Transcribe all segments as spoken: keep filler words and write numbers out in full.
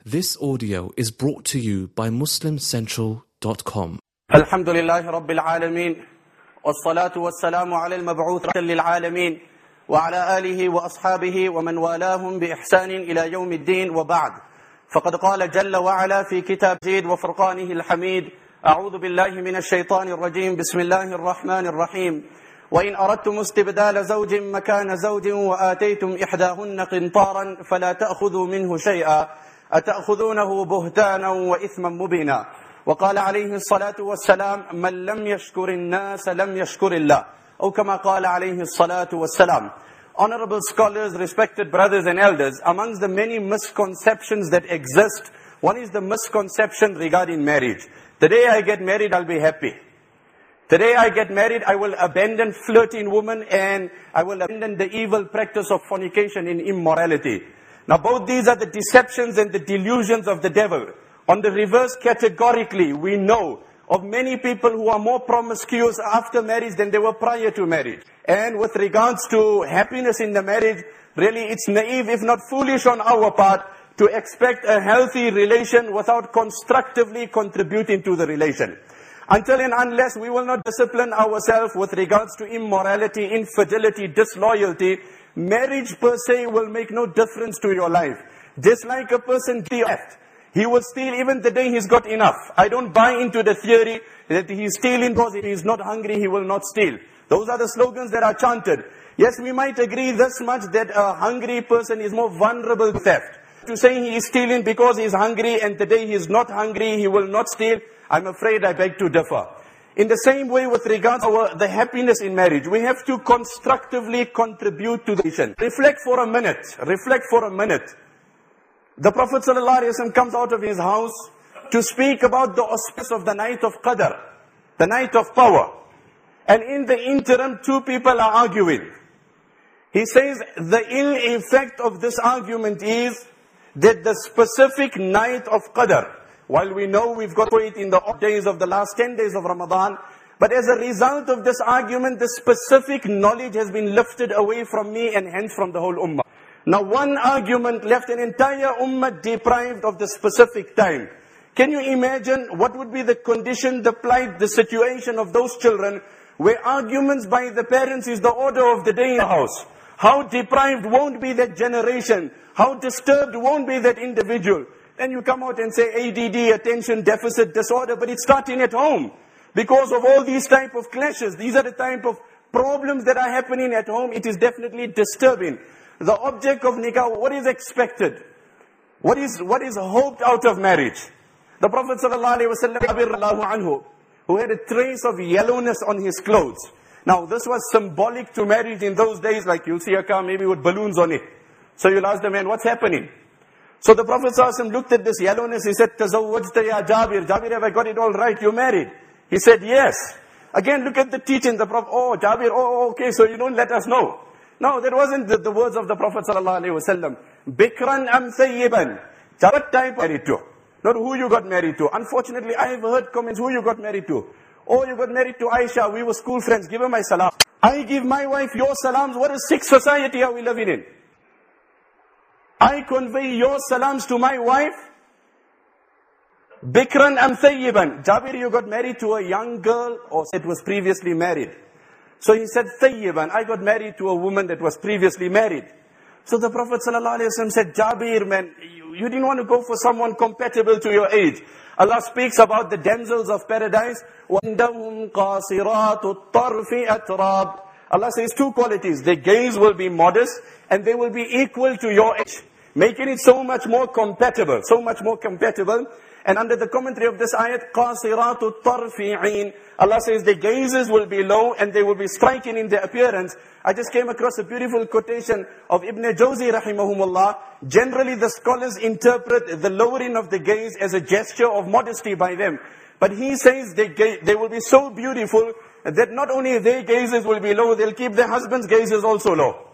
This audio is brought to you by muslim central dot com. Alhamdulillahi Rabbil Alameen. Wassalatu wassalamu ala al-mab'uth lil alameen. Wa ala alihi wa ashabihi wa man walahum bi ihsanin ila yawmiddin wa ba'd. فقد قال جل وعلا في كتاب جيد وفرقانه الحميد. أعوذ بالله من الشيطان الرجيم. بسم الله الرحمن الرحيم. وإن أردتم استبدال زوج مكان زوج وآتيتم إحداهن قنطارا فلا تأخذوا منه شيئا أتأخذونه بهتانا وإثما مبينا. وقال عليه الصلاة والسلام من لم يشكر الناس لم يشكر الله. أو كما قال عليه الصلاة والسلام. Honorable scholars, respected brothers and elders, amongst the many misconceptions that exist, one is the misconception regarding marriage. The day I get married, I'll be happy. Today I get married, I will abandon flirting women and I will abandon the evil practice of fornication and immorality. Now both these are the deceptions and the delusions of the devil. On the reverse, categorically, we know of many people who are more promiscuous after marriage than they were prior to marriage. And with regards to happiness in the marriage, really it's naive, if not foolish on our part, to expect a healthy relation without constructively contributing to the relation. Until and unless we will not discipline ourselves with regards to immorality, infidelity, disloyalty, marriage per se will make no difference to your life. Just like a person left, he will steal even the day he's got enough. I don't buy into the theory that he's stealing because if he's not hungry, he will not steal. Those are the slogans that are chanted. Yes, we might agree this much that a hungry person is more vulnerable to theft. To say he is stealing because he's hungry and the day he's not hungry, he will not steal, I'm afraid I beg to differ. In the same way with regards to our, the happiness in marriage, we have to constructively contribute to the relation. Reflect for a minute. Reflect for a minute. The Prophet ﷺ comes out of his house to speak about the auspice of the night of Qadr, the night of power. And in the interim, two people are arguing. He says the ill effect of this argument is that the specific night of Qadr, while we know we've got to it in the days of the last ten days of Ramadan, but as a result of this argument, the specific knowledge has been lifted away from me and hence from the whole ummah. Now one argument left an entire ummah deprived of the specific time. Can you imagine what would be the condition, the plight, the situation of those children where arguments by the parents is the order of the day in the house? How deprived won't be that generation? How disturbed won't be that individual? Then you come out and say A D D, attention deficit disorder, but it's starting at home. Because of all these type of clashes, these are the type of problems that are happening at home, it is definitely disturbing. The object of nikah, what is expected? What is, what is hoped out of marriage? The Prophet ﷺ, who had a trace of yellowness on his clothes. Now this was symbolic to marriage in those days, like you'll see a car maybe with balloons on it. So you'll ask the man, what's happening? So the Prophet ﷺ looked at this yellowness, he said, Tazawwajta ya Jabir, Jabir, have I got it all right? You married? He said, yes. Again, look at the teaching, the Prophet, oh Jabir, oh okay, so you don't let us know. No, that wasn't the, the words of the Prophet ﷺ. Bikran am thayyiban. What type married to? Not who you got married to. Unfortunately, I have heard comments, who you got married to. Oh, you got married to Aisha, we were school friends, give her my salam. I give my wife your salams, what a sick society are we living in? I convey your salams to my wife. Bikran am thayyiban. Jabir, you got married to a young girl or it was previously married? So he said, thayyiban, I got married to a woman that was previously married. So the Prophet ﷺ said, Jabir, man, you, you didn't want to go for someone compatible to your age. Allah speaks about the damsels of paradise. وَعِنْدَهُمْ قَاصِرَاتُ الطَّرْفِ أَتْرَابِ. Allah says two qualities. Their gaze will be modest and they will be equal to your age, making it so much more compatible, so much more compatible. And under the commentary of this ayat, قَاصِرَاتُ الطَّرْفِ عِينَ, Allah says the gazes will be low and they will be striking in their appearance. I just came across a beautiful quotation of Ibn Jawzi rahimahumullah. Generally the scholars interpret the lowering of the gaze as a gesture of modesty by them. But he says they, they will be so beautiful that not only their gazes will be low, they'll keep their husband's gazes also low.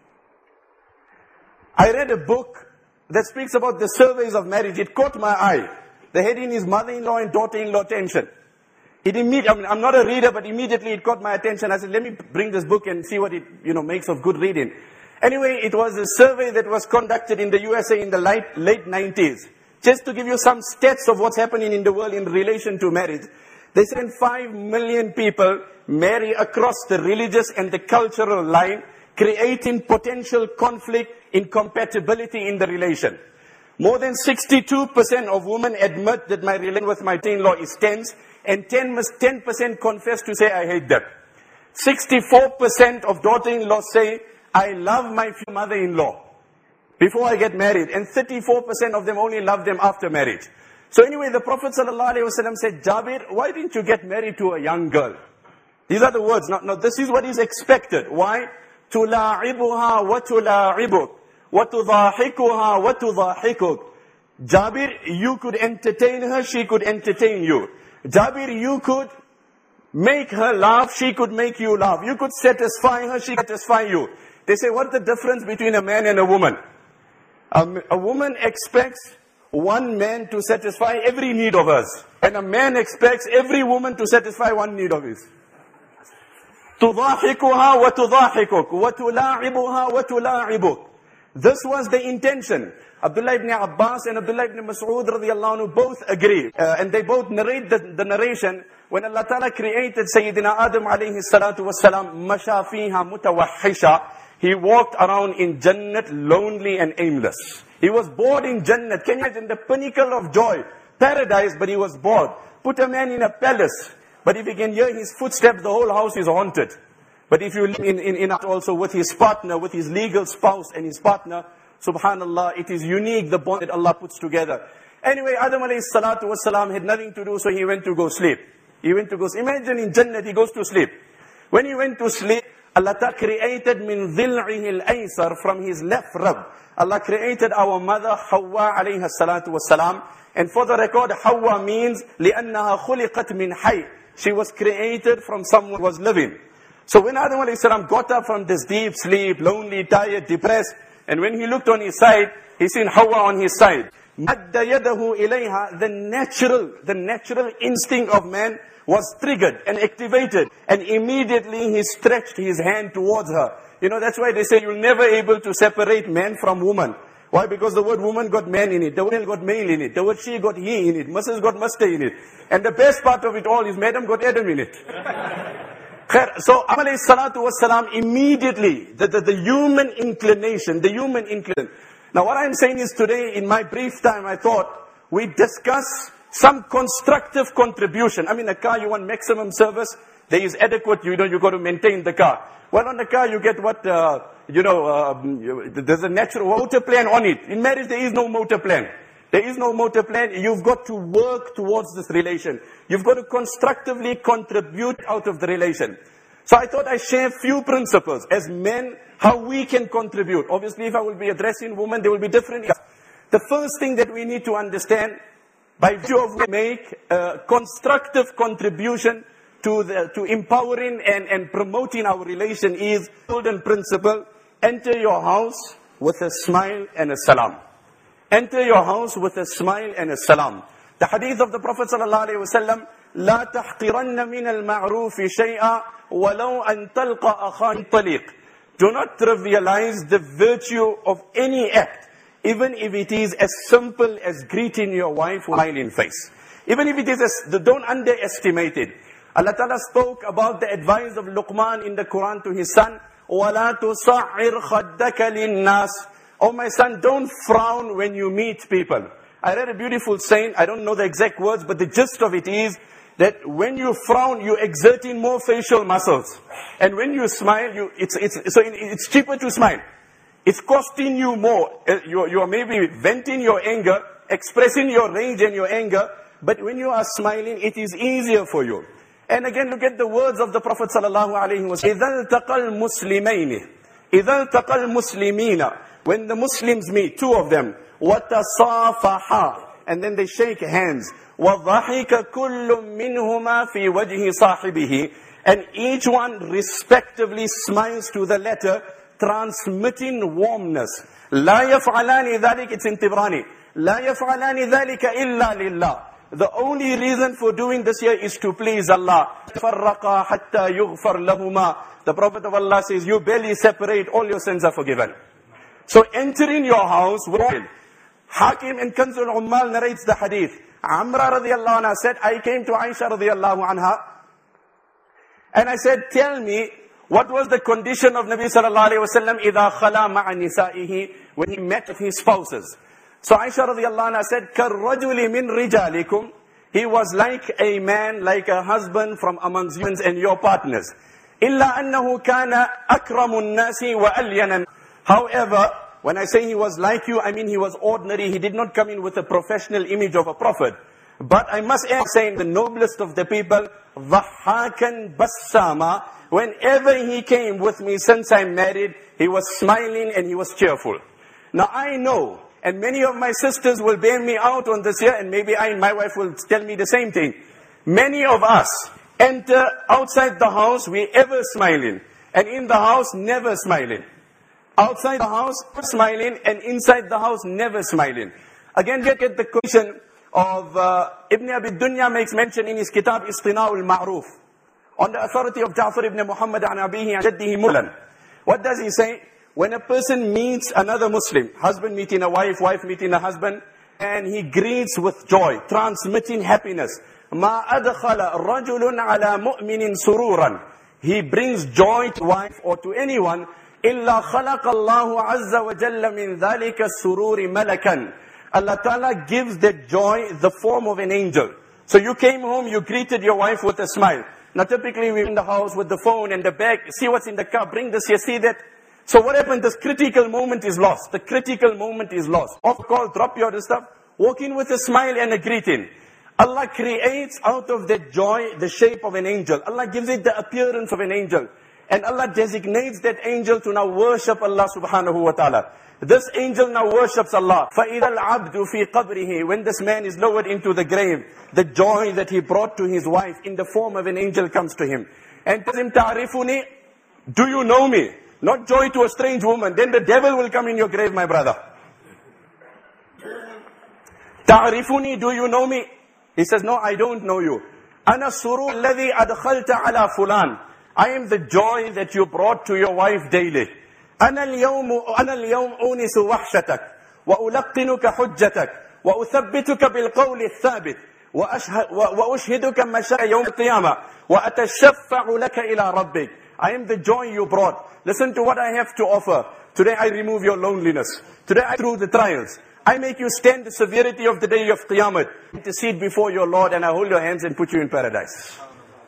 I read a book that speaks about the surveys of marriage. It caught my eye. The heading is Mother-in-law and Daughter-in-law Tension. It immediately, I mean, I'm not a reader, but immediately it caught my attention. I said, let me bring this book and see what it, you know, makes of good reading. Anyway, it was a survey that was conducted in the U S A in the late, late nineties. just to give you some stats of what's happening in the world in relation to marriage. They said five million people marry across the religious and the cultural line, creating potential conflict, incompatibility in the relation. More than sixty-two percent of women admit that my relation with my in-law is tense, and ten percent confess to say, I hate them. sixty-four percent of daughter-in-law say, I love my mother-in-law before I get married, and thirty-four percent of them only love them after marriage. So anyway, the Prophet ﷺ said, Jabir, why didn't you get married to a young girl? These are the words. Now, now this is what is expected. Why? تُلَاعِبُهَا وَتُلَاعِبُكَ وَتُضَاحِكُهَا وَتُضَاحِكُكَ. Jabir, you could entertain her, she could entertain you. Jabir, you could make her laugh, she could make you laugh. You could satisfy her, she could satisfy you. They say, what's the difference between a man and a woman? Um, a woman expects one man to satisfy every need of hers. And a man expects every woman to satisfy one need of his. تُضَاحِكُهَا وَتُضَاحِكُكَ وَتُلَاعِبُهَا وَتُلَاعِبُكَ. This was the intention. Abdullah ibn Abbas and Abdullah ibn Mas'ud radiallahu anhu both agree. Uh, and they both narrate the, the narration. When Allah Ta'ala created Sayyidina Adam alayhi salatu wasalam, مَشَى فِيهَا مُتَوَحِّشًا, he walked around in Jannat lonely and aimless. He was bored in Jannat. Can you imagine the pinnacle of joy? Paradise, but he was bored. Put a man in a palace, but if you can hear his footsteps, the whole house is haunted. But if you live in, in, in also with his partner, with his legal spouse and his partner, subhanallah, it is unique, the bond that Allah puts together. Anyway, Adam alayhi salatu wasalam had nothing to do, so he went to go sleep. He went to go sleep. Imagine in Jannat, he goes to sleep. When he went to sleep, Allah Ta'ala created min dhil'ihi al-aysar, from his left rib. Allah created our mother Hawa alayha salatu wasalam. And for the record, Hawa means لِأَنَّهَا خُلِقَتْ مِنْ حَيٍّ. She was created from someone who was living. So when Adam alayhi salam got up from this deep sleep, lonely, tired, depressed, and when he looked on his side, he seen Hawa on his side. مَدَّ يَدَهُ إِلَيْهَا. The natural, the natural instinct of man was triggered and activated, and immediately he stretched his hand towards her. You know, that's why they say you're never able to separate man from woman. Why? Because the word woman got man in it, the word got male in it, the word she got he in it, Missus got Mister in it. And the best part of it all is Madam got Adam in it. So, alayhi salatu wassalam, immediately, the, the, the human inclination, the human inclination. Now what I'm saying is today, in my brief time, I thought we discuss some constructive contribution. I mean, a car, you want maximum service, there is adequate, you know, you got to maintain the car. Well, on the car, you get what, uh, you know, uh, there's a natural motor plan on it. In marriage, there is no motor plan. There is no motor plan. You've got to work towards this relation. You've got to constructively contribute out of the relation. So I thought I'd share a few principles as men, how we can contribute. Obviously, if I will be addressing women, there will be different. The first thing that we need to understand, by virtue of we make a constructive contribution to the, to empowering and, and promoting our relation, is golden principle: enter your house with a smile and a salam. Enter your house with a smile and a salam. The hadith of the Prophet sallallahu alaihi wasallam: لا تحقرن من المعروف شيئا ولو أن تلقى أخاك طليق. Do not trivialize the virtue of any act, even if it is as simple as greeting your wife with a smiling face. Even if it is, as, don't underestimate it. Allah Ta'ala spoke about the advice of Luqman in the Quran to his son: وَلَا تُصَعِّرْ خَدَّكَ لِلنَّاسِ. Oh my son, don't frown when you meet people. I read a beautiful saying, I don't know the exact words, but the gist of it is that when you frown, you're exerting more facial muscles. And when you smile, you, it's, it's, so it's cheaper to smile. It's costing you more. You're, you're maybe venting your anger, expressing your rage and your anger, but when you are smiling, it is easier for you. And again, look at the words of the Prophet sallallahu alaihi wasallam. إِذَا الْتَقَى الْمُسْلِمَيْنِ إِذَا الْتَقَى الْمُسْلِمِينَ. When the Muslims meet, two of them, وَتَصَافَحَا, and then they shake hands. وَضَحِكَ كُلٌّ مِّنْهُمَا فِي وَجْهِ صَاحِبِهِ, and each one respectively smiles to the letter, transmitting warmness. لَا يَفْعَلَانِ ذَلِكَ, it's in Tibrani. لَا يَفْعَلَانِ ذَلِكَ إِلَّا لِلَّهِ. The only reason for doing this here is to please Allah. فَرَّقَا حَتَّى يُغْفَرْ لَهُمَا. The Prophet of Allah says, you barely separate, all your sins are forgiven. So entering your house, Hakim in Kanzul Ummal narrates the hadith. Amra radiallahu anha said, I came to Aisha radiallahu anha, and I said, tell me, what was the condition of Nabi sallallahu alayhi wa sallam idha khala ma'a nisa'ihi, when he met with his spouses? So Aisha radiallahu anha said, Karrajuli min rijalikum, he was like a man, like a husband from amongst you and your partners. Illa annahu kana akramun nasi wa alyanan. However, when I say he was like you, I mean he was ordinary. He did not come in with a professional image of a prophet. But I must add, saying the noblest of the people, dhahakan bassama. Whenever he came with me since I married, he was smiling and he was cheerful. Now I know, and many of my sisters will bear me out on this here, and maybe I and my wife will tell me the same thing. Many of us enter outside the house, we ever smiling, and in the house, never smiling. Outside the house, smiling, and inside the house, never smiling. Again, get, get the question of uh, Ibn Abi Dunya makes mention in his kitab Istina'ul Ma'ruf, on the authority of Ja'far ibn Muhammad an abihi an jaddihi mulan. What does he say? When a person meets another Muslim, husband meeting a wife, wife meeting a husband, and he greets with joy, transmitting happiness. Ma adkhala rajulun ala mu'minin sururan. He brings joy to wife or to anyone. Illa khalaqa Allahu azza wa jalla min dhalika sururi malakan. Allah Ta'ala gives that joy the form of an angel. So you came home, you greeted your wife with a smile. Now typically we're in the house with the phone and the bag, see what's in the car, bring this here, see that. So what happened? This critical moment is lost. The critical moment is lost. Off call, drop your stuff, walk in with a smile and a greeting. Allah creates out of that joy the shape of an angel. Allah gives it the appearance of an angel. And Allah designates that angel to now worship Allah subhanahu wa ta'ala. This angel now worships Allah. فَإِذَا الْعَبْدُ فِي قَبْرِهِ. When this man is lowered into the grave, the joy that he brought to his wife in the form of an angel comes to him. And tells him, تَعْرِفُنِي, do you know me? Not joy to a strange woman. Then the devil will come in your grave, my brother. تَعْرِفُنِي, do you know me? He says, no, I don't know you. أَنَا السُّرُورُ الَّذِي أَدْخَلْتَ عَلَى فُلَانٍ. I am the joy that you brought to your wife daily. أنا اليوم أنا اليوم أونس وحشتك وألقنك حجتك وأثبتك بالقول الثابت وأشهدك مشاء يوم القيامة وأتشفع لك إلى ربك. I am the joy you brought. Listen to what I have to offer. Today I remove your loneliness. Today I through the trials. I make you stand the severity of the day of Qiyamah, intercede before your Lord, and I hold your hands and put you in paradise.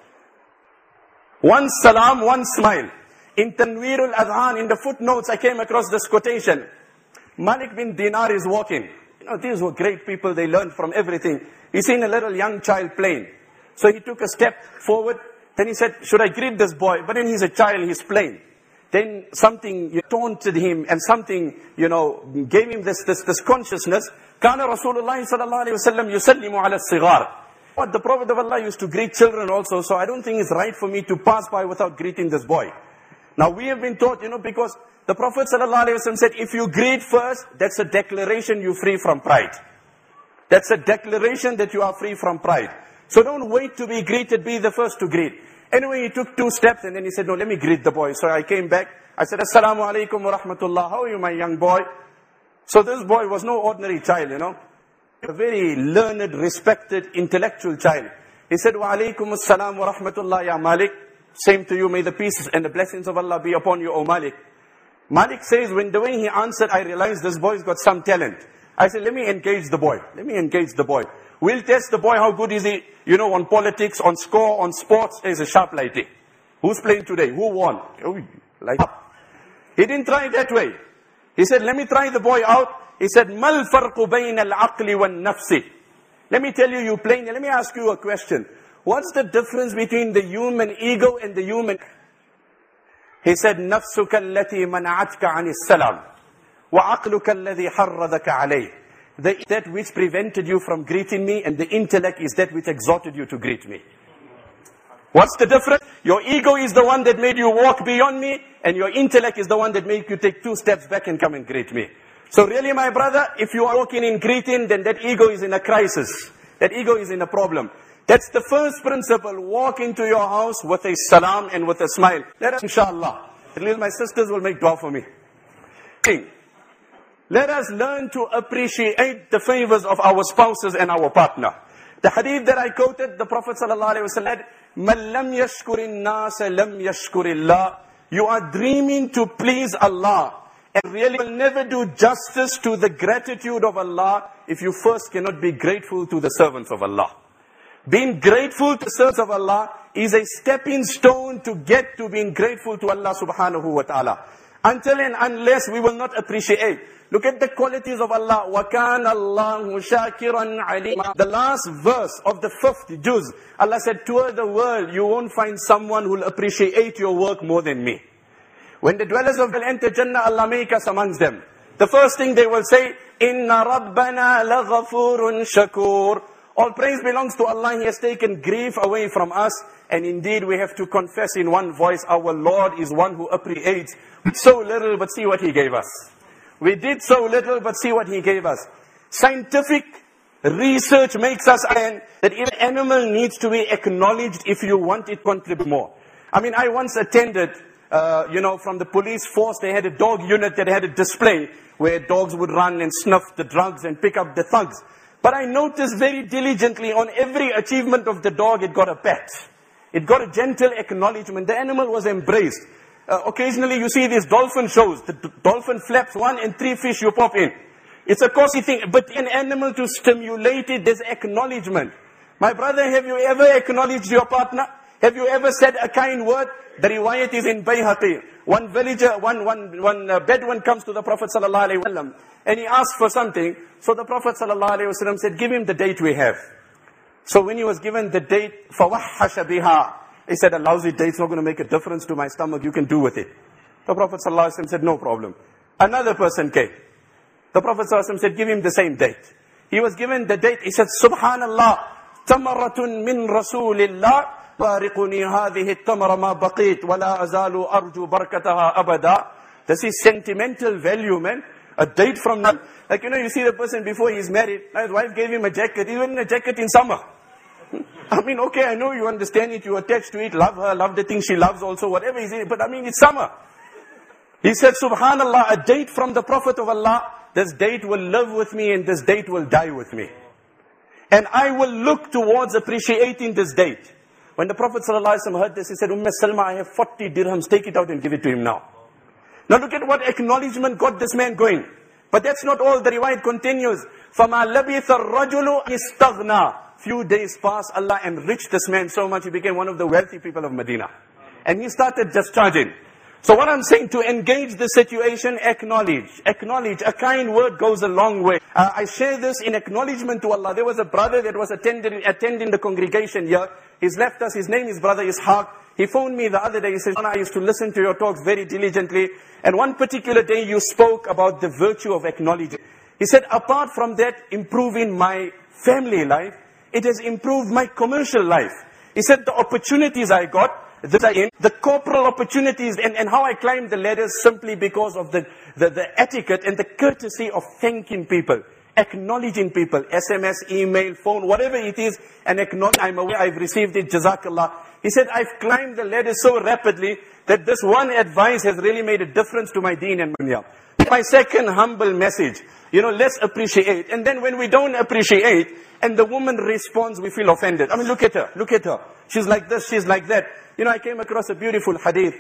One salam, one smile. In Tanweerul Adhan, in the footnotes, I came across this quotation. Malik bin Dinar is walking. You know, these were great people. They learned from everything. He seen a little young child playing. So he took a step forward. Then he said, should I greet this boy? But then he's a child, he's playing. Then something you know, taunted him and something, you know, gave him this, this, this consciousness. Kana Rasulullah sallallahu alayhi wa sallam yusallimu ala sigar. But the Prophet of Allah used to greet children also. So I don't think it's right for me to pass by without greeting this boy. Now we have been taught, you know, because the Prophet ﷺ said, if you greet first, that's a declaration you're free from pride. That's a declaration that you are free from pride. So don't wait to be greeted, be the first to greet. Anyway, he took two steps and then he said, no, let me greet the boy. So I came back, I said, Assalamu alaikum wa rahmatullah, how are you, my young boy? So this boy was no ordinary child, you know. A very learned, respected, intellectual child. He said, wa alaikum assalam wa rahmatullah ya Malik. Same to you, may the peace and the blessings of Allah be upon you, O Malik. Malik says, when the way he answered, I realized this boy's got some talent. I said, let me engage the boy. Let me engage the boy. We'll test the boy, how good is he, you know, on politics, on score, on sports. There's a sharp lighting. Who's playing today? Who won? Oh, light up. He didn't try it that way. He said, let me try the boy out. He said, Mal farqu bayna al-aqli wal-nafsi. Let me tell you, you playing. Let me ask you a question. What's the difference between the human ego and the human? He said, نَفْسُكَ الَّتِي مَنَعَتْكَ عَنِ السَّلَامِ وَعَقْلُكَ الَّذِي حَرَّضَكَ عَلَيْهِ. The, that which prevented you from greeting me, and the intellect is that which exhorted you to greet me. What's the difference? Your ego is the one that made you walk beyond me, and your intellect is the one that made you take two steps back and come and greet me. So really, my brother, if you are walking in greeting, then that ego is in a crisis. That ego is in a problem. That's the first principle. Walk into your house with a salam and with a smile. Let us, inshallah. At least my sisters will make dua for me. Let us learn to appreciate the favors of our spouses and our partner. The hadith that I quoted, the Prophet ﷺ said, مَنْ لَمْ يَشْكُرِ النَّاسَ لَمْ يَشْكُرِ اللَّهِ. You are dreaming to please Allah, and really will never do justice to the gratitude of Allah if you first cannot be grateful to the servants of Allah. Being grateful to the servants of Allah is a stepping stone to get to being grateful to Allah subhanahu wa ta'ala. Until and unless we will not appreciate. Look at the qualities of Allah. وَكَانَ اللَّهُ شَاكِرًا عَلِيمًا. The last verse of the fifth juz, Allah said, toward the world, you won't find someone who will appreciate your work more than me. When the dwellers of will enter Jannah, Allah make us amongst them. The first thing they will say, Inna Rabbana laghafurun shakur. All praise belongs to Allah. He has taken grief away from us. And indeed, we have to confess in one voice, our Lord is one who appreciates so little, but see what He gave us. We did so little, but see what He gave us. Scientific research makes us understand that even an animal needs to be acknowledged if you want it to contribute more. I mean, I once attended, uh, you know, from the police force, they had a dog unit that had a display where dogs would run and snuff the drugs and pick up the thugs. But I noticed very diligently on every achievement of the dog, it got a pat. It got a gentle acknowledgement. The animal was embraced. Uh, occasionally you see these dolphin shows. The d- dolphin flaps one and three fish you pop in. It's a costly thing. But an animal to stimulate it, there's acknowledgement. My brother, have you ever acknowledged your partner? Have you ever said a kind word? The riwayat is in Bayhaqi. One villager, one, one, one uh, Bedouin comes to the Prophet ﷺ and he asked for something. So the Prophet ﷺ said, give him the date we have. So when he was given the date, فَوَحَّشَ بِهَا, he said, a lousy date's not going to make a difference to my stomach, you can do with it. The Prophet ﷺ said, no problem. Another person came. The Prophet ﷺ said, give him the same date. He was given the date, he said, Subhanallah, tamaratun min Rasulillah, بارقني هذه التمر ما بقيت ولا أزال أرجو بركتها أبدا. This is sentimental value, man. A date from now. Like, you know, you see the person before he's married, his wife gave him a jacket, even a jacket in summer. I mean, okay, I know you understand it, you attach to it, love her, love the thing she loves also, whatever is it, but I mean, it's summer. He said, Subhanallah, a date from the Prophet of Allah, this date will live with me and this date will die with me. And I will look towards appreciating this date. When the Prophet ﷺ heard this, he said, Umm Salma, I have forty dirhams, take it out and give it to him now. Now look at what acknowledgement got this man going. But that's not all, the riwayat continues. فَمَا لَبِثَ الرَّجُلُ إِسْتَغْنَى. Few days passed, Allah enriched this man so much, he became one of the wealthy people of Medina. And he started discharging. So what I'm saying, to engage the situation, acknowledge. Acknowledge. A kind word goes a long way. Uh, I share this in acknowledgement to Allah. There was a brother that was attending, attending the congregation here. He's left us. His name is Brother Ishaq. He phoned me the other day. He said, I used to listen to your talks very diligently. And one particular day you spoke about the virtue of acknowledging. He said, apart from that improving my family life, it has improved my commercial life. He said, the opportunities I got, the, the corporal opportunities and, and how I climbed the ladders simply because of the, the, the etiquette and the courtesy of thanking people, acknowledging people, S M S, email, phone, whatever it is, and acknowledge, I'm aware I've received it, Jazakallah. He said, I've climbed the ladder so rapidly that this one advice has really made a difference to my deen and dunya. My second humble message, you know, let's appreciate. And then when we don't appreciate, and the woman responds, we feel offended. I mean, look at her, look at her. She's like this, she's like that. You know, I came across a beautiful hadith.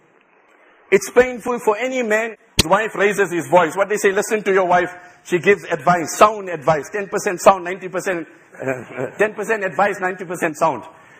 It's painful for any man, his wife raises his voice. What they say, listen to your wife. She gives advice, sound advice. ten percent sound, ninety percent, uh, ten percent advice, ninety percent sound.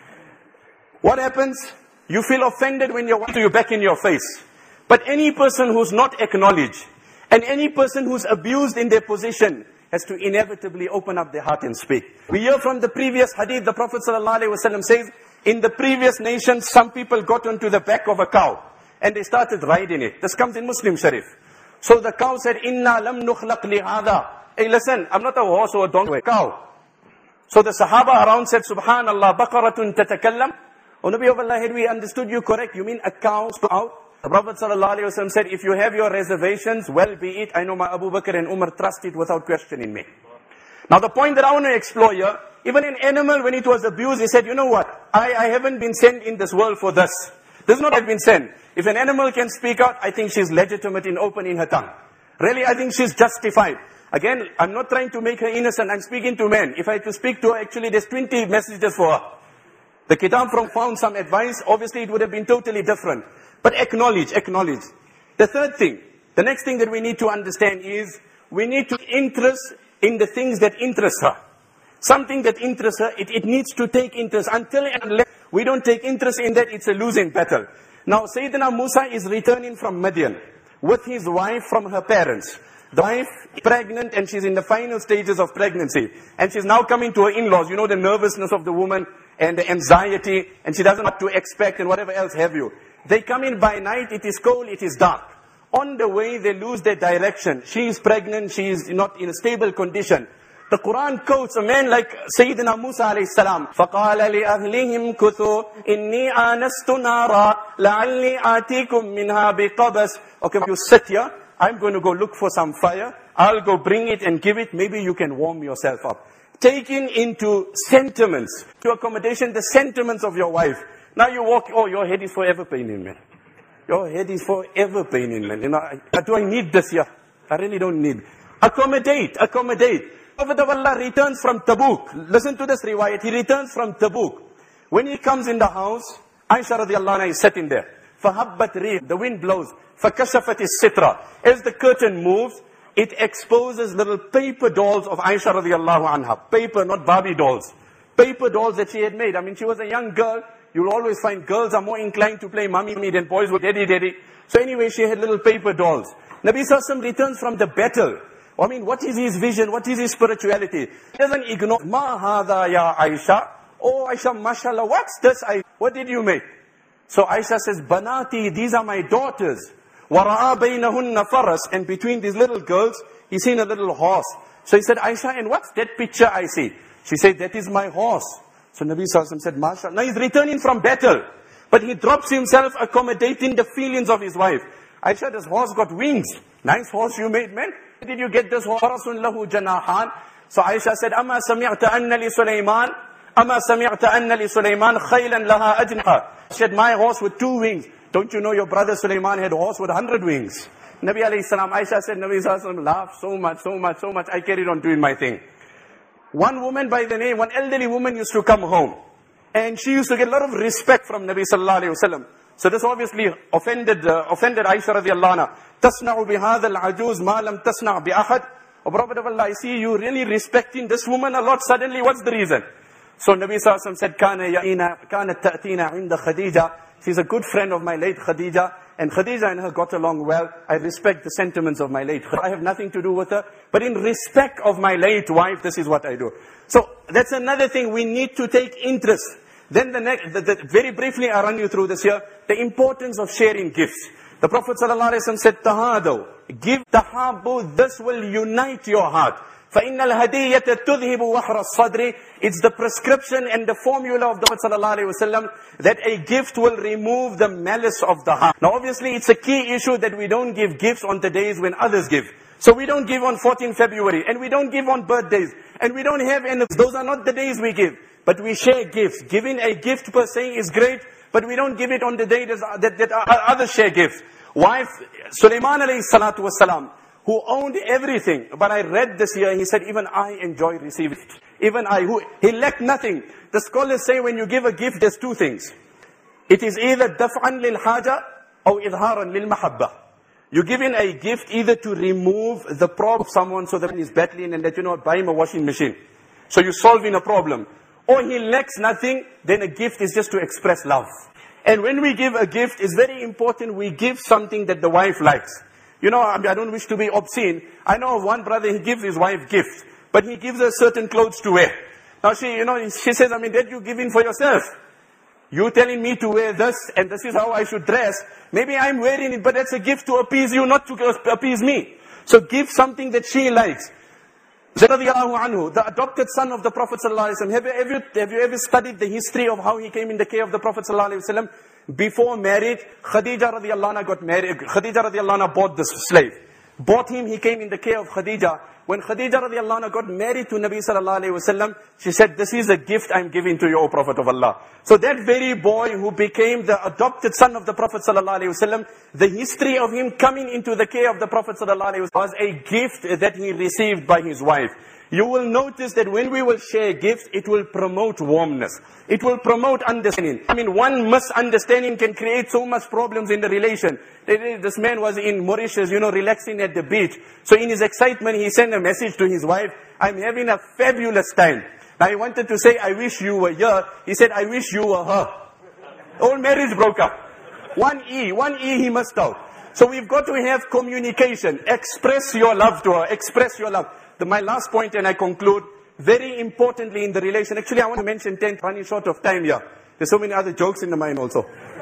What happens? You feel offended when your wife to you back in your face. But any person who's not acknowledged, and any person who's abused in their position, has to inevitably open up their heart and speak. We hear from the previous hadith, the Prophet ﷺ says, in the previous nation, some people got onto the back of a cow, and they started riding it. This comes in Muslim Sharif. So the cow said, Inna lam nukhlaq li hada. Hey, listen, I'm not a horse or a donkey, a cow. So the Sahaba around said, Subhanallah, baqaratun tatakallam. O Nabi of Allah, had we understood you correct? You mean a cow spoke out? The Prophet ﷺ said, if you have your reservations, well be it. I know my Abu Bakr and Umar trust it without questioning me. Now the point that I want to explore here, even an animal when it was abused, he said, you know what? I, I haven't been sent in this world for this. This is not I've been sent. If an animal can speak out, I think she's legitimate in opening her tongue. Really, I think she's justified. Again, I'm not trying to make her innocent. I'm speaking to men. If I had to speak to her, actually, there's twenty messages for her. The Kitab from found some advice. Obviously, it would have been totally different. But acknowledge, acknowledge. The third thing, the next thing that we need to understand is, we need to interest in the things that interest her. Something that interests her, it, it needs to take interest. Until and unless we don't take interest in that, it's a losing battle. Now, Sayyidina Musa is returning from Madian with his wife from her parents. The wife is pregnant and she's in the final stages of pregnancy. And she's now coming to her in-laws. You know the nervousness of the woman and the anxiety, and she doesn't know what to expect and whatever else have you. They come in by night, it is cold, it is dark. On the way, they lose their direction. She is pregnant, she is not in a stable condition. The Quran quotes a man like Sayyidina Musa alayhi salam. فَقَالَ لِأَهْلِهِمْ كُثُوا إِنِّي آنَسْتُ نَارًا لَعَلِّي آتِيكُم مِّنْهَا بِقَبَسٍ. Okay, you sit here, I'm going to go look for some fire. I'll go bring it and give it. Maybe you can warm yourself up. Taking into sentiments, to accommodation, the sentiments of your wife. Now you walk, oh, your head is forever paining, man. Your head is forever paining, man. You know, I, do I need this here? I really don't need. Accommodate, accommodate. Prophet of Allah returns from Tabuk. Listen to this riwayat. He returns from Tabuk. When he comes in the house, Aisha radiallahu anha is sitting there. فَهَبَّتْ رِيح. The wind blows. فَكَشَفَتِ السِّتْرَ. As the curtain moves, it exposes little paper dolls of Aisha radiallahu anha. Paper, not Barbie dolls. Paper dolls that she had made. I mean, she was a young girl. You'll always find girls are more inclined to play mommy than boys with daddy daddy. So anyway, she had little paper dolls. Nabi Sallallahu Alaihi Wasallam returns from the battle. I mean, what is his vision? What is his spirituality? He doesn't ignore. Ma hadha ya Aisha. Oh Aisha, mashallah, what's this? I, what did you make? So Aisha says, Banati, these are my daughters. Wara'a baynahunna faras. And between these little girls, he's seen a little horse. So he said, Aisha, and what's that picture I see? She said, that is my horse. So Nabi Sallallahu Alaihi Wasallam said, mashallah. Now he's returning from battle. But he drops himself accommodating the feelings of his wife. Aisha, this horse got wings. Nice horse you made, man. Where did you get this horse? Farasun lahu janahan. So Aisha said, Ama sami'ta anna li Sulaiman. Ama sami'ta anna li Sulaiman khaylan laha ajnaha. She said, my horse with two wings. Don't you know your brother Sulaiman had a horse with a hundred wings? Nabi alayhi salam, Aisha said, Nabi sallallahu alayhi wa sallam laughed so much, so much, so much. I carried on doing my thing. One woman by the name, one elderly woman used to come home. And she used to get a lot of respect from Nabi sallallahu alayhi wa sallam. So this obviously offended, uh, offended Aisha radiallahu anha. Tasna'u bihadha al-ajuz ma lam tasna' bi ahad. Oh, Prophet of Allah, I see you really respecting this woman a lot. Suddenly, what's the reason? So Nabi sallallahu alayhi wa sallam said, Kana ya'ina, kanat ta'tina inda Khadija. She's a good friend of my late Khadija. And Khadija and her got along well. I respect the sentiments of my late Khadija. I have nothing to do with her. But in respect of my late wife, this is what I do. So that's another thing. We need to take interest. Then the next, the, the, very briefly, I run you through this here. The importance of sharing gifts. The Prophet ﷺ said, Tahadaw, give tahabu, this will unite your heart. فَإِنَّ الْهَدِيَّةَ تُذْهِبُ وَحْرَ الصَّدْرِ. It's the prescription and the formula of the Prophet ﷺ that a gift will remove the malice of the heart. Now obviously it's a key issue that we don't give gifts on the days when others give. So we don't give on fourteenth February, and we don't give on birthdays, and we don't have any, those are not the days we give. But we share gifts. Giving a gift per se is great, but we don't give it on the day that, that, that others share gifts. Wife, Sulaiman alayhi salatu wasalam, who owned everything. But I read this here, he said, even I enjoy receiving it. Even I, who he lacked nothing. The scholars say when you give a gift, there's two things. It is either daf'an lil haja or idharan lil mahabba. You're giving a gift either to remove the problem of someone so that he's battling and that you know, buy him a washing machine. So you're solving a problem. Or he lacks nothing, then a gift is just to express love. And when we give a gift, it's very important we give something that the wife likes. You know, I don't wish to be obscene. I know of one brother, he gives his wife gifts, but he gives her certain clothes to wear. Now she, you know, she says, I mean, that you giving for yourself. You telling me to wear this, and this is how I should dress. Maybe I'm wearing it, but that's a gift to appease you, not to appease me. So give something that she likes. Zayd radiallahu anhu, the adopted son of the Prophet sallallahu alaihi wasallam. Have you ever, have you ever studied the history of how he came in the care of the Prophet sallallahu alaihi wasallam? Before marriage, Khadija radiallahu anha got married. Khadija radiallahu anha bought this slave. bought him, he came in the care of Khadija. When Khadija radiallahu anha got married to Nabi sallallahu alayhi wasallam, she said, this is a gift I'm giving to you, O Prophet of Allah. So that very boy who became the adopted son of the Prophet sallallahu alayhi wasallam, the history of him coming into the care of the Prophet sallallahu alayhi wasallam was a gift that he received by his wife. You will notice that when we will share gifts, it will promote warmness. It will promote understanding. I mean, one misunderstanding can create so much problems in the relation. This man was in Mauritius, you know, relaxing at the beach. So in his excitement, he sent a message to his wife, I'm having a fabulous time. Now he wanted to say, I wish you were here. He said, I wish you were her. Whole marriage broke up. One E, one E he missed out. So we've got to have communication. Express your love to her. Express your love. The, my last point, and I conclude, very importantly in the relation. Actually, I want to mention ten, running short of time here. There's so many other jokes in the mind also.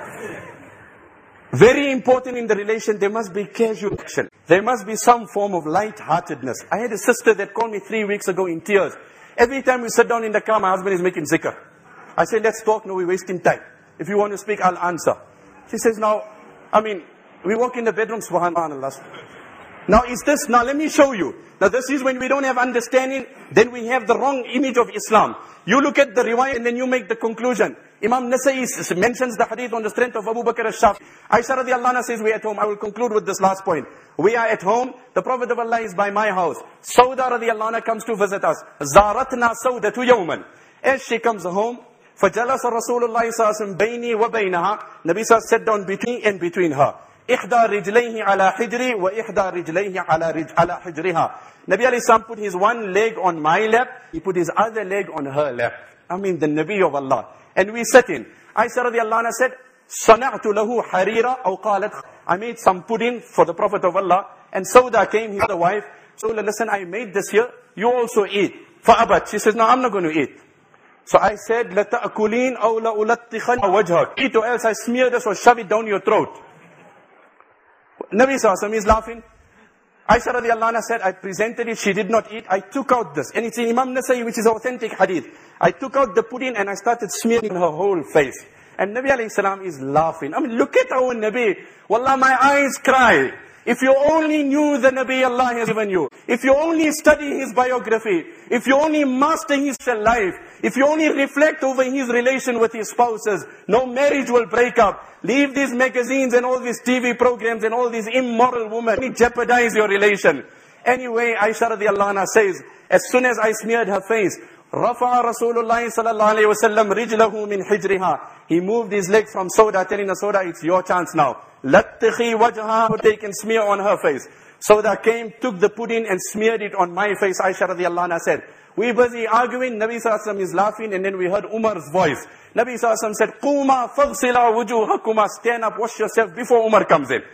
Very important in the relation, there must be casual action. There must be some form of light-heartedness. I had a sister that called me three weeks ago in tears. Every time we sit down in the car, my husband is making zikr. I said, let's talk, no, we're wasting time. If you want to speak, I'll answer. She says, now, I mean, we walk in the bedroom, subhanAllah. Now, is this, now let me show you. Now this is when we don't have understanding, then we have the wrong image of Islam. You look at the riwayah and then you make the conclusion. Imam Nasa'i mentions the hadith on the strength of Abu Bakr al-Shafi. Aisha radiallahu anha says, we are at home. I will conclude with this last point. We are at home. The Prophet of Allah is by my house. Sauda radiallahu anha comes to visit us. Zaratna Sauda tu yawman. As she comes home, فَجَلَسَ رَسُولُ اللَّهِ صَلَّى اللَّهُ عَلَيْهِ وَسَلَّمَ بَيْنِي وَبَيْنَهَا. Nabi sallallahu sat down between and between her. إِحْدَى رِجْلَيْهِ عَلَى حِجْرِي وَإِحْدَى رِجْلَيْهِ عَلى عَلى حِجْرِهَا. Nabi alayhi salam put his one leg on my lap, he put his other leg on her lap. I mean the Nabi of Allah. And we sat in. Aisha radiallahu anha said, صَنَعْتُ لَهُ حَرِيرًا أَوْ قَالَتْ. I made some pudding for the Prophet of Allah. And Sauda came, his other wife. So listen, I made this here, you also eat. فَأَبَتْ. She says, no, I'm not going to eat. So I said, لَتَأْكُلِينَ أَوْ لَأُلَتِّخَنَّ وَجْهَكَ. Eat or else I smear this or shove it down your throat. Nabi sallallahu alayhi wa sallam is laughing. Aisha radiallahu anha said, I presented it, she did not eat. I took out this. And it's in Imam Nasa'i, which is authentic hadith. I took out the pudding and I started smearing her whole face. And Nabi alayhi salam is laughing. I mean, look at our Nabi. Wallah, my eyes cry. If you only knew the Nabi Allah has given you, if you only study his biography, if you only master his life, if you only reflect over his relation with his spouses, no marriage will break up. Leave these magazines and all these T V programs and all these immoral women. It jeopardize your relation. Anyway, Aisha radiallahu anha says, as soon as I smeared her face, Rafa Rasulullah sallallahu alayhi wa sallam rijlahu min hijriha. He moved his leg from Sauda, telling her, Sauda, it's your chance now. Lattikhi wajha, take and smear on her face. Sauda came, took the pudding and smeared it on my face. Aisha radiallahu anha said, we busy arguing, Nabi sallallahu alayhi wa sallam is laughing, and then we heard Umar's voice. Nabi sallallahu alayhi wa sallam said, Quma faghsila wujuhakuma, stand up, wash yourself before Umar comes in.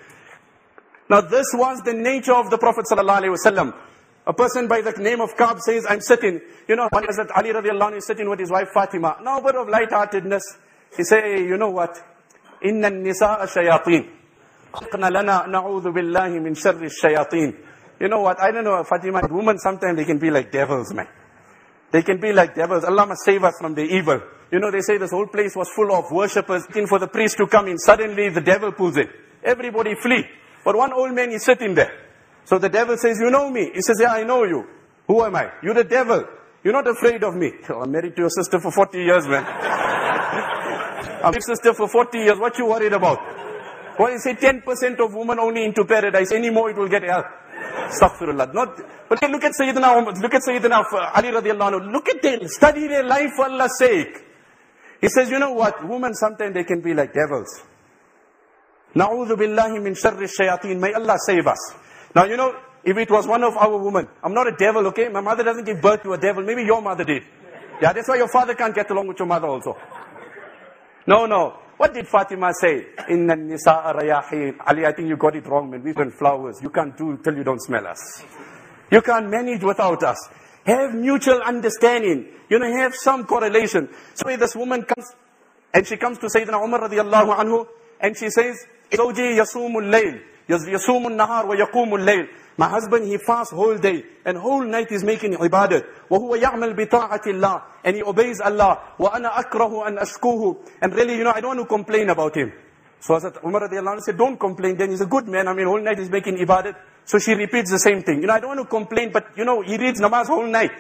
Now this was the nature of the Prophet sallallahu alayhi wa sallam. A person by the name of Ka'b says, I'm sitting, you know, when Hazrat Ali radiallahu anhu is sitting with his wife Fatima. Now a bit of lightheartedness. He say, hey, you know what? Inna an-nisa'a shayateen. Qaqna lana na'udhu billahi min sharri shayateen. You know what? I don't know, Fatima, women sometimes they can be like devils, man. They can be like devils. Allah must save us from the evil. You know, they say this whole place was full of worshippers waiting for the priest to come in. Suddenly the devil pulls in. Everybody flee. But one old man is sitting there. So the devil says, you know me? He says, yeah, I know you. Who am I? You're the devil. You're not afraid of me. Oh, I'm married to your sister for forty years, man. I'm married to your sister for forty years. What you worried about? Well, you say ten percent of women only into paradise. Any more, it will get hell. Astaghfirullah. Not, but look at Sayyidina Umar, look at Sayyidina Ali radiallahu anhu. Look at them. Study their life for Allah's sake. He says, you know what? Women sometimes they can be like devils. Na'udhu billahi min sharri shayateen. May Allah save us. Now, you know, if it was one of our women, I'm not a devil, okay? My mother doesn't give birth to a devil. Maybe your mother did. Yeah, that's why your father can't get along with your mother also. No, no. What did Fatima say? Inna nisa'a rayahin. Ali, I think you got it wrong, man. We've been flowers. You can't do till you don't smell us. You can't manage without us. Have mutual understanding. You know, have some correlation. So this woman comes, and she comes to Sayyidina Umar radiallahu anhu, and she says, Zawji yasumul layl. Yasumun nahar wa yaqumul layl. My husband, he fasts whole day and whole night is making ibadat. وَهُوَ يَعْمَلْ بِطَاعَةِ اللَّهِ. And he obeys Allah. وَأَنَا أَكْرَهُ أَنْ أَشْكُوهُ. And really, you know, I don't want to complain about him. So Hazrat Umar radiallahu anhu said, don't complain then. He's a good man. I mean, whole night he's making ibadat. So she repeats the same thing. You know, I don't want to complain, but you know, he reads namaz whole night.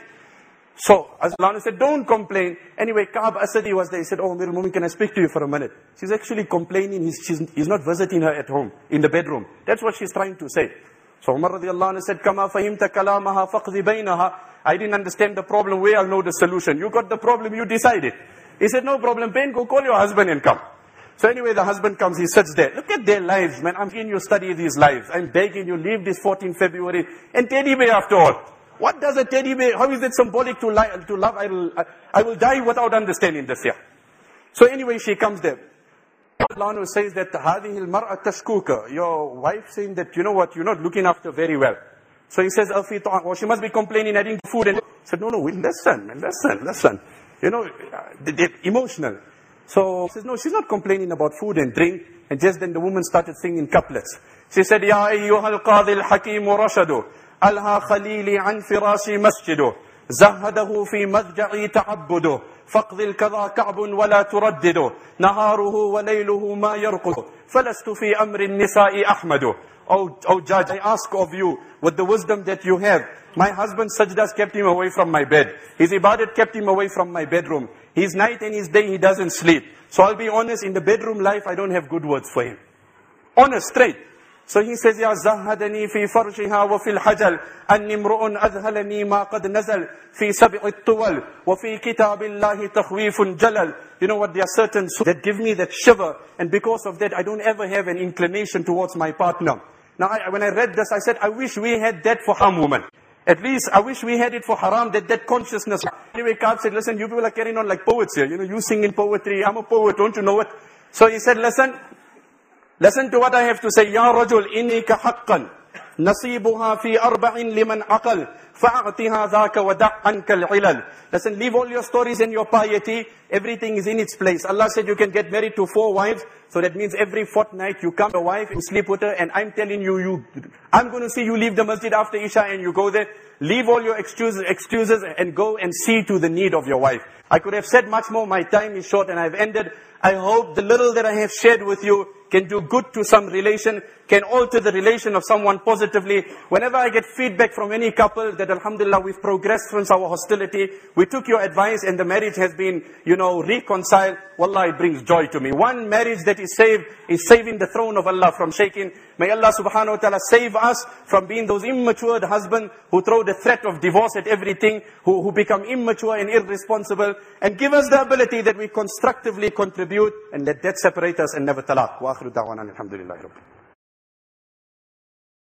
So Azlan said, don't complain. Anyway, Ka'b Asadi was there. He said, oh, Amir al-Mu'minin, can I speak to you for a minute? She's actually complaining. He's, she's, he's not visiting her at home, in the bedroom. That's what she's trying to say. So Umar radiallahu anhu said, Kama fahimta kalamaha faqdi baynaha. I didn't understand the problem. Where I'll know the solution. You got the problem, you decide it. He said, no problem, Ben, go call your husband and come. So anyway, the husband comes, he sits there. Look at their lives, man. I'm begging you study these lives. I'm begging you, leave this fourteenth February. And teddy bear after all. What does a teddy bear, how is it symbolic to, li to love? I will, I, I will die without understanding this here. So anyway, she comes there. Allah says that, هَذِهِ الْمَرْأَةَ تَشْكُوكَ. Your wife saying that, you know what, you're not looking after very well. So he says, well, she must be complaining, I didn't get food. And he said, no, no, listen, listen, listen. You know, they're emotional. So he says, no, she's not complaining about food and drink. And just then the woman started singing couplets. She said, Ya ayyuhal qadil hakimu rashadu. Alha khalili an firashi masjidu. Zahadahu fi madja'i ta'abbudu. Faqdil kadha ka'bun wa la turaddidu. Naharuhu wa layluhu ma yarqudu. Falastu fi amri nisa'i ahmadu. Oh, oh judge, I ask of you, with the wisdom that you have, my husband's sajdas kept him away from my bed. His ibadat kept him away from my bedroom. His night and his day, he doesn't sleep. So I'll be honest, in the bedroom life, I don't have good words for him. Honest, straight. So he says, Ya zahadani fi farshiha wa fil hajal, anni mru'un adhalani ma qad nazal, fi sab'i tuwal, wa fi kitabillahi takhweefun jalal. You know what, there are certain that give me that shiver, and because of that, I don't ever have an inclination towards my partner. Now, I, when I read this, I said, I wish we had that for haram women. At least, I wish we had it for haram, that, that consciousness. Anyway, Ka'b said, listen, you people are carrying on like poets here. You know, you sing in poetry, I'm a poet, don't you know it? So he said, listen, listen to what I have to say. Ya rajul inika haqqan, nasibuha fi arba'in liman aqal, fa'atiha dhaka wa da' anka al-ilal. Listen, leave all your stories and your piety. Everything is in its place. Allah said you can get married to four wives. So that means every fortnight you come to a wife, you sleep with her, and I'm telling you, you, I'm going to see you leave the masjid after Isha and you go there. Leave all your excuses, excuses and go and see to the need of your wife. I could have said much more. My time is short and I've ended. I hope the little that I have shared with you can do good to some relation, can alter the relation of someone positively. Whenever I get feedback from any couple that alhamdulillah we've progressed since our hostility, we took your advice and the marriage has been, you know, reconciled, wallah, it brings joy to me. One marriage that is saved is saving the throne of Allah from shaking. May Allah subhanahu wa ta'ala save us from being those immature husbands who throw the threat of divorce at everything, who, who become immature and irresponsible, and give us the ability that we constructively contribute and let that separate us and never talaq. Wa akhiru da'wana alhamdulillahi rabbil.